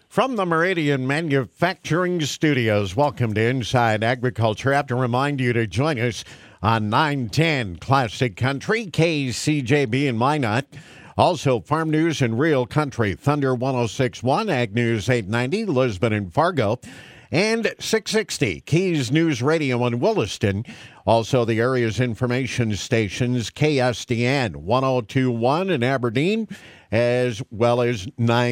From the Meridian Manufacturing Studios, welcome to Inside Agriculture. I have to remind you to join us on 910 Classic Country, KCJB in Minot. Also, Farm News and Real Country, Thunder 106.1, Ag News 890, Lisbon and Fargo, and 660 Keys News Radio in Williston. Also, the area's information stations, KSDN 102.1 in Aberdeen, as well as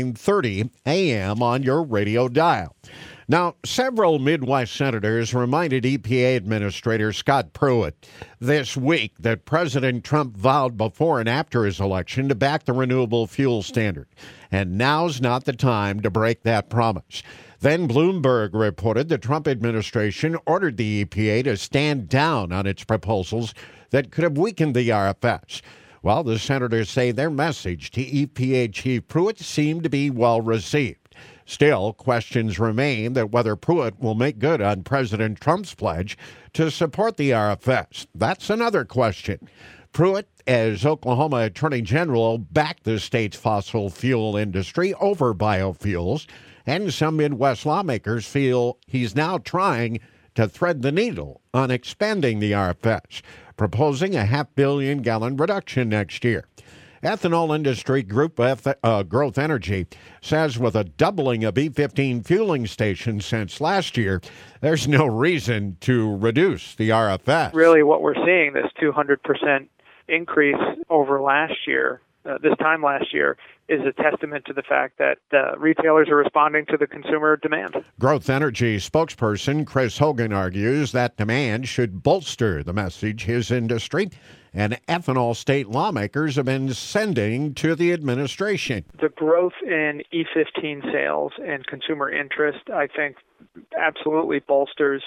930 a.m. on your radio dial. Now, several Midwest senators reminded EPA Administrator Scott Pruitt this week that President Trump vowed before and after his election to back the renewable fuel standard. And now's not the time to break that promise. Then Bloomberg reported the Trump administration ordered the EPA to stand down on its proposals that could have weakened the RFS. Well, the senators say their message to EPA Chief Pruitt seemed to be well received. Still, questions remain that whether Pruitt will make good on President Trump's pledge to support the RFS. That's another question. Pruitt, as Oklahoma Attorney General, backed the state's fossil fuel industry over biofuels, and some Midwest lawmakers feel he's now trying to thread the needle on expanding the RFS, proposing a 500 million gallon reduction next year. Ethanol industry group Growth Energy says with a doubling of E15 fueling stations since last year, there's no reason to reduce the RFS. Really what we're seeing, this 200% increase over last year, this time last year, is a testament to the fact that retailers are responding to the consumer demand. Growth Energy spokesperson Chris Hogan argues that demand should bolster the message his industry and ethanol state lawmakers have been sending to the administration. The growth in E15 sales and consumer interest, I think, absolutely bolsters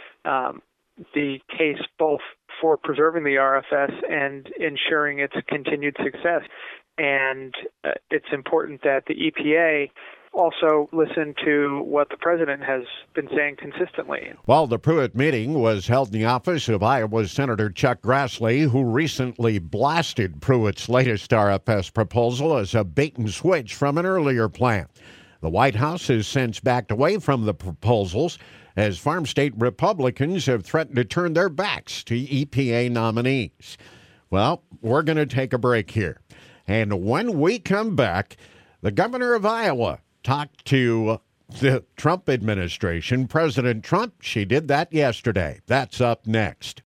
the case both for preserving the RFS and ensuring its continued success. And it's important that the EPA also listen to what the president has been saying consistently. Well, the Pruitt meeting was held in the office of Iowa Senator Chuck Grassley, who recently blasted Pruitt's latest RFS proposal as a bait and switch from an earlier plan. The White House has since backed away from the proposals as farm state Republicans have threatened to turn their backs to EPA nominees. Well, we're going to take a break here. And when we come back, the governor of Iowa talked to the Trump administration, President Trump. She did that yesterday. That's up next.